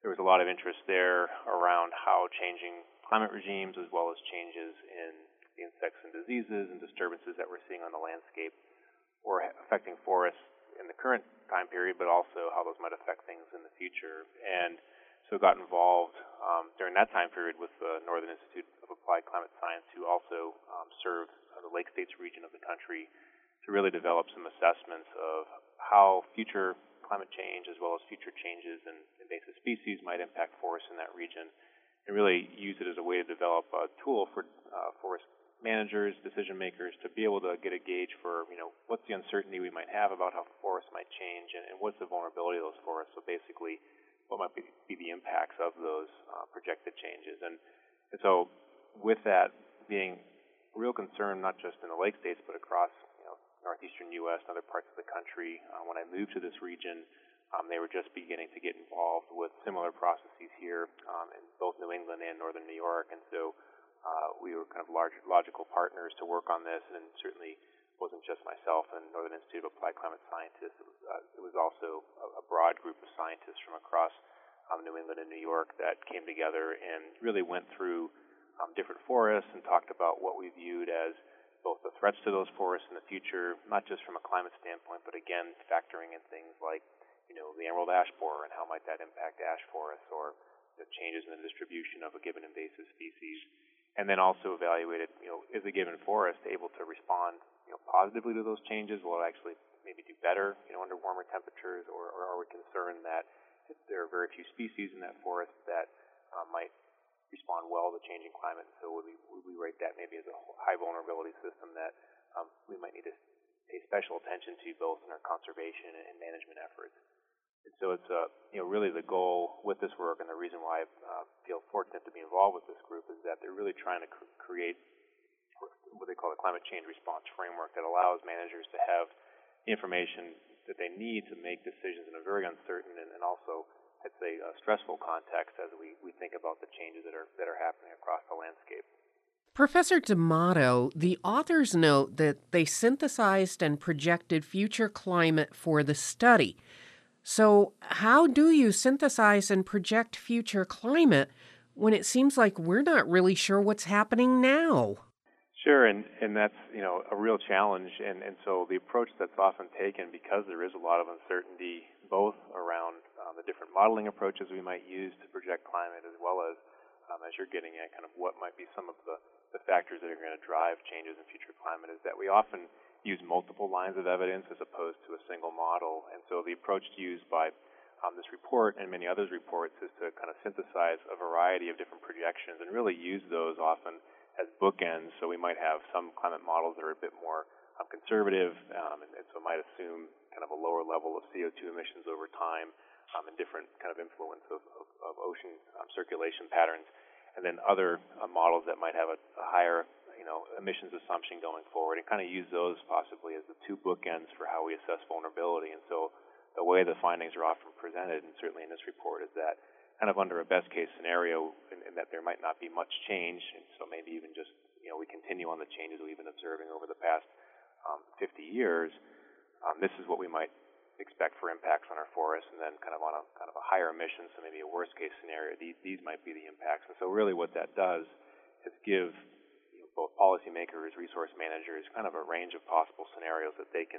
there was a lot of interest there around how changing climate regimes as well as changes in the insects and diseases and disturbances that we're seeing on the landscape were affecting forests in the current time period, but also how those might affect things in the future. And so got involved during that time period with the Northern Institute of Applied Climate Science, who also served the Lake States region of the country, to really develop some assessments of how future climate change as well as future changes in invasive species might impact forests in that region, and really use it as a way to develop a tool for forest managers, decision makers, to be able to get a gauge for, what's the uncertainty we might have about how forests might change, and what's the vulnerability of those forests. So basically, what might be the impacts of those projected changes. And so with that being a real concern, not just in the Lake States, but across northeastern U.S. and other parts of the country, when I moved to this region, they were just beginning to get involved with similar processes here in both New England and northern New York. And so we were kind of logical partners to work on this, and certainly wasn't just myself and Northern Institute of Applied Climate Scientists. It was also a broad group of scientists from across New England and New York that came together and really went through different forests and talked about what we viewed as both the threats to those forests in the future, not just from a climate standpoint, but again, factoring in things like, the emerald ash borer and how might that impact ash forests, or the changes in the distribution of a given invasive species. And then also evaluated, is a given forest able to respond, positively to those changes? Will it actually maybe do better, under warmer temperatures, or are we concerned that there are very few species in that forest that might respond well to changing climate? So would we rate that maybe as a high vulnerability system that we might need to pay special attention to both in our conservation and management efforts? And so it's really the goal with this work, and the reason why I feel fortunate to be involved with this group is that they're really trying to create what they call a climate change response framework that allows managers to have the information that they need to make decisions in a very uncertain and also, I'd say, a stressful context as we think about the changes that are happening across the landscape. Professor D'Amato, the authors note that they synthesized and projected future climate for the study. So how do you synthesize and project future climate when it seems like we're not really sure what's happening now? Sure, and that's a real challenge, and so the approach that's often taken, because there is a lot of uncertainty both around the different modeling approaches we might use to project climate, as well as you're getting at kind of what might be some of the factors that are going to drive changes in future climate, is that we often use multiple lines of evidence as opposed to a single model. And so the approach used by this report and many others' reports is to kind of synthesize a variety of different projections and really use those often as bookends. So we might have some climate models that are a bit more conservative, and so might assume kind of a lower level of CO2 emissions over time and different kind of influence of ocean circulation patterns. And then other models that might have a higher emissions assumption going forward, and kind of use those possibly as the two bookends for how we assess vulnerability. And so the way the findings are often presented, and certainly in this report, is that kind of under a best case scenario in that there might not be much change, and so maybe even just we continue on the changes we've been observing over the past 50 years. This is what we might expect for impacts on our forests, and then kind of on a higher emission, so maybe a worst case scenario, these might be the impacts. And so really what that does is give both policymakers, resource managers, kind of a range of possible scenarios that they can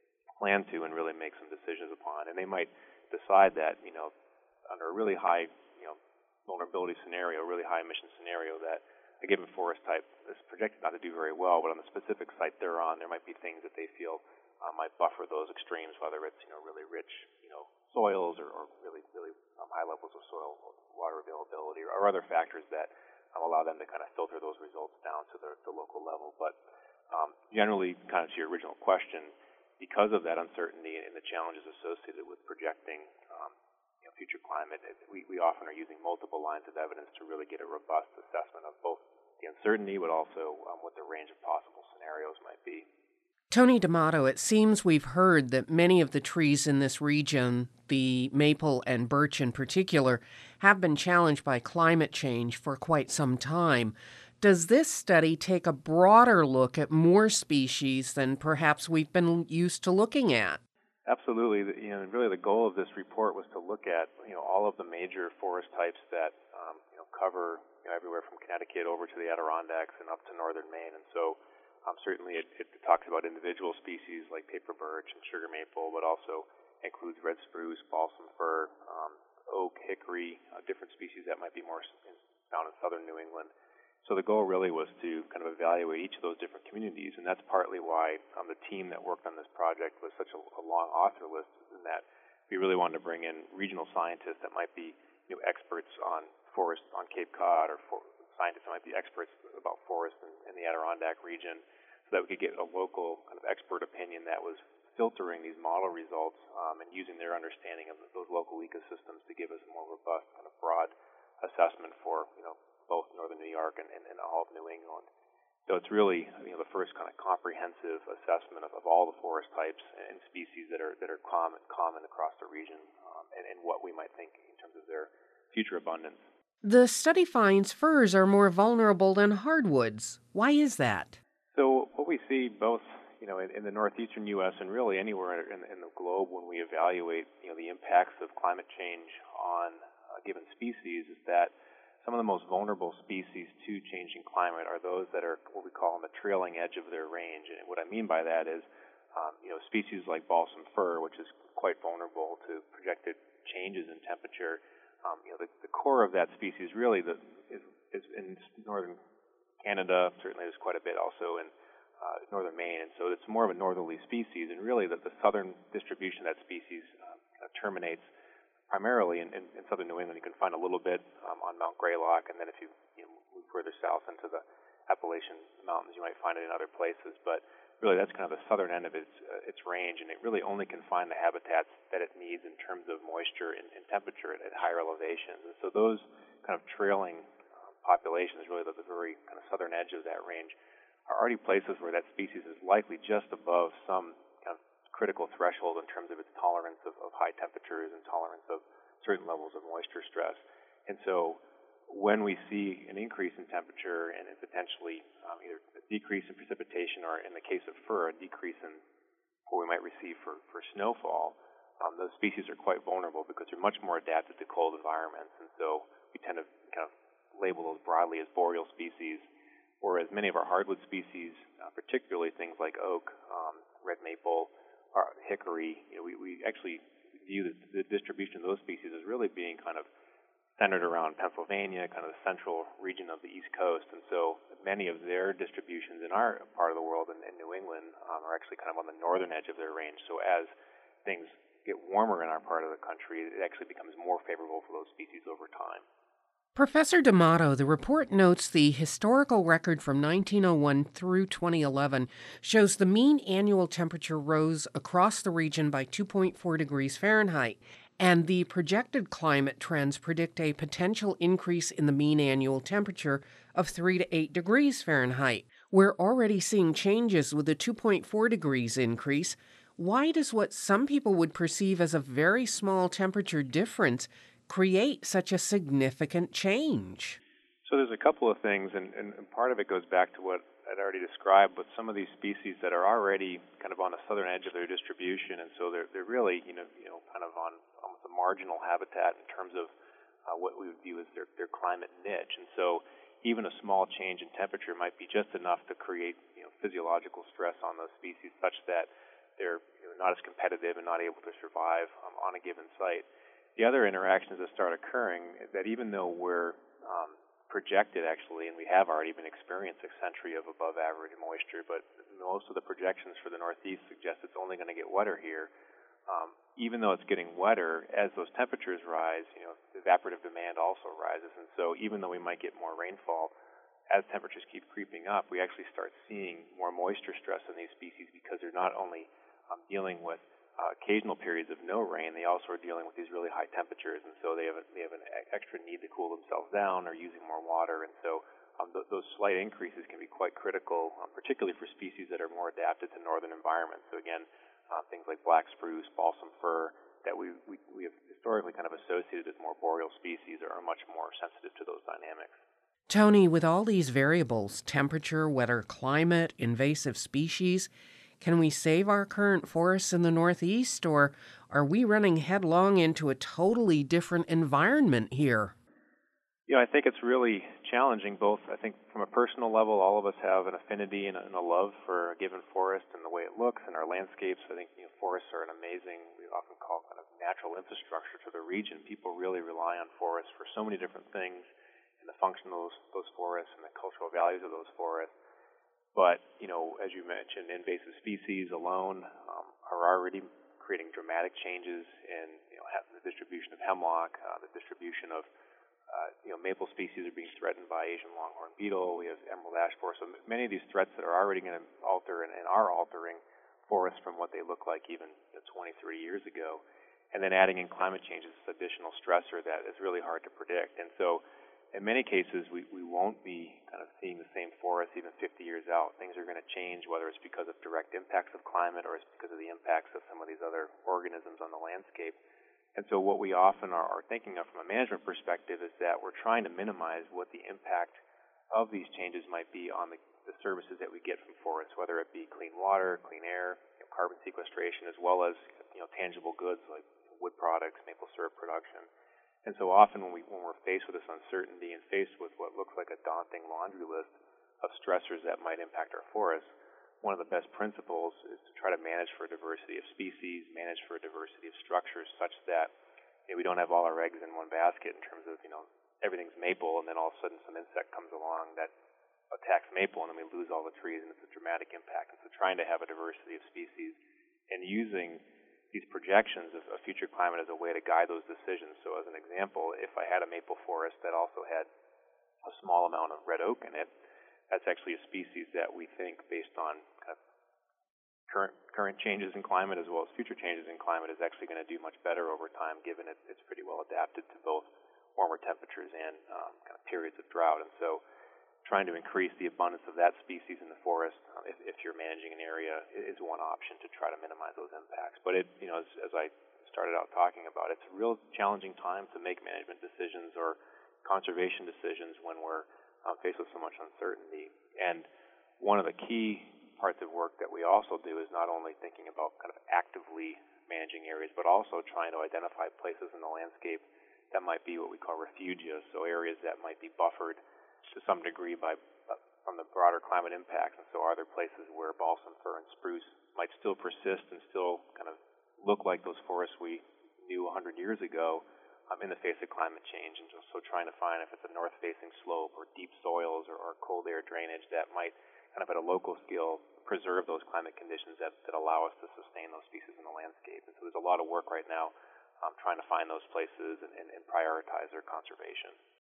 plan to and really make some decisions upon. And they might decide that, under a really high, vulnerability scenario, really high emission scenario, that a given forest type is projected not to do very well, but on the specific site they're on, there might be things that they feel might buffer those extremes, whether it's, really rich, soils or really high levels of soil water availability, or other factors that allow them to kind of filter those results down to the local level. But generally, kind of to your original question, because of that uncertainty and the challenges associated with projecting future climate, we often are using multiple lines of evidence to really get a robust assessment of both the uncertainty, but also what the range of possible scenarios might be. Tony D'Amato, it seems we've heard that many of the trees in this region, the maple and birch in particular, have been challenged by climate change for quite some time. Does this study take a broader look at more species than perhaps we've been used to looking at? Absolutely. Really the goal of this report was to look at, all of the major forest types that, cover, everywhere from Connecticut over to the Adirondacks and up to northern Maine. And so, certainly it talks about individual species like paper birch and sugar maple, but also includes red spruce, balsam fir, oak, hickory, different species that might be more found in southern New England. So the goal really was to kind of evaluate each of those different communities, and that's partly why the team that worked on this project was such a long author list, in that we really wanted to bring in regional scientists that might be experts on forest on Cape Cod, or scientists that might be experts about forest in the Adirondack region, so that we could get a local kind of expert opinion that was filtering these model results and using their understanding of those local ecosystems to give us a more robust kind of broad assessment for both northern New York and all of New England. So it's really the first kind of comprehensive assessment of all the forest types and species that are common across the region, and what we might think in terms of their future abundance. The study finds firs are more vulnerable than hardwoods. Why is that? So what we see both in the northeastern U.S. and really anywhere in the globe when we evaluate the impacts of climate change on given species is that some of the most vulnerable species to changing climate are those that are what we call on the trailing edge of their range. And what I mean by that is, species like balsam fir, which is quite vulnerable to projected changes in temperature. The core of that species really is in northern Canada. Certainly, there's quite a bit also in northern Maine, and so it's more of a northerly species. And really, the southern distribution of that species terminates primarily in southern New England. You can find a little bit on Mount Greylock, and then if you move further south into the Appalachian Mountains, you might find it in other places. But really, that's kind of the southern end of its range, and it really only can find the habitats that it needs in terms of moisture and temperature at higher elevations. And so those kind of trailing populations, really the very kind of southern edge of that range, are already places where that species is likely just above some kind of critical threshold in terms of its tolerance of high temperatures and tolerance of certain levels of moisture stress. And so when we see an increase in temperature and potentially either a decrease in precipitation, or in the case of fir, a decrease in what we might receive for snowfall, those species are quite vulnerable because they're much more adapted to cold environments. And so we tend to kind of label those broadly as boreal species, whereas many of our hardwood species, particularly things like oak, red maple, hickory, we actually view the distribution of those species as really being kind of centered around Pennsylvania, kind of the central region of the East Coast. And so many of their distributions in our part of the world, in New England, are actually kind of on the northern edge of their range. So as things get warmer in our part of the country, it actually becomes more favorable for those species over time. Professor D'Amato, the report notes the historical record from 1901 through 2011 shows the mean annual temperature rose across the region by 2.4 degrees Fahrenheit, and the projected climate trends predict a potential increase in the mean annual temperature of 3 to 8 degrees Fahrenheit. We're already seeing changes with a 2.4 degrees increase. Why does what some people would perceive as a very small temperature difference create such a significant change? So there's a couple of things, and part of it goes back to what I'd already described with some of these species that are already kind of on the southern edge of their distribution, and so they're really kind of on almost a marginal habitat in terms of what we would view as their climate niche. And so even a small change in temperature might be just enough to create physiological stress on those species, such that they're not as competitive and not able to survive on a given site. The other interactions that start occurring is that even though we're projected actually, and we have already been experiencing a century of above average moisture, but most of the projections for the Northeast suggest it's only going to get wetter here. Even though it's getting wetter, as those temperatures rise, evaporative demand also rises. And so even though we might get more rainfall, as temperatures keep creeping up, we actually start seeing more moisture stress in these species, because they're not only dealing with occasional periods of no rain, they also are dealing with these really high temperatures, and so they have an extra need to cool themselves down, or using more water. And so those slight increases can be quite critical, particularly for species that are more adapted to northern environments. So again, things like black spruce, balsam fir, that we have historically kind of associated as more boreal species, are much more sensitive to those dynamics. Tony, with all these variables, temperature, weather, climate, invasive species, Can we save our current forests in the Northeast, or are we running headlong into a totally different environment here? I think it's really challenging both. I think from a personal level, all of us have an affinity and a love for a given forest and the way it looks and our landscapes. I think forests are an amazing, we often call kind of natural infrastructure to the region. People really rely on forests for so many different things and the function of those forests and the cultural values of those forests. But, as you mentioned, invasive species alone are already creating dramatic changes in the distribution of hemlock, the distribution of maple species are being threatened by Asian longhorn beetle. We have emerald ash borer. So many of these threats that are already going to alter and are altering forests from what they look like even 20, 30 years ago. And then adding in climate change is this additional stressor that is really hard to predict. And so in many cases, we won't be kind of seeing the same forest even 50 years out. Things are going to change, whether it's because of direct impacts of climate or it's because of the impacts of some of these other organisms on the landscape. And so what we often are thinking of from a management perspective is that we're trying to minimize what the impact of these changes might be on the services that we get from forests, whether it be clean water, clean air, carbon sequestration, as well as tangible goods like wood products, maple syrup production. And so often when we're faced with this uncertainty and faced with what looks like a daunting laundry list of stressors that might impact our forests, one of the best principles is to try to manage for a diversity of species, manage for a diversity of structures such that we don't have all our eggs in one basket in terms of, everything's maple and then all of a sudden some insect comes along that attacks maple and then we lose all the trees and it's a dramatic impact. And so trying to have a diversity of species and using these projections of future climate as a way to guide those decisions. So as an example, if I had a maple forest that also had a small amount of red oak in it, that's actually a species that we think, based on kind of current changes in climate as well as future changes in climate, is actually going to do much better over time, given it's pretty well adapted to both warmer temperatures and kind of periods of drought. And so trying to increase the abundance of that species in the forest, if you're managing an area, is one option to try to minimize those impacts. But as I started out talking about, it's a real challenging time to make management decisions or conservation decisions when we're faced with so much uncertainty. And one of the key parts of work that we also do is not only thinking about kind of actively managing areas, but also trying to identify places in the landscape that might be what we call refugia, so areas that might be buffered to some degree from the broader climate impacts. And so are there places where balsam fir and spruce might still persist and still kind of look like those forests we knew 100 years ago in the face of climate change? And so trying to find if it's a north-facing slope or deep soils or cold air drainage that might kind of at a local scale preserve those climate conditions that allow us to sustain those species in the landscape. And so there's a lot of work right now trying to find those places and prioritize their conservation.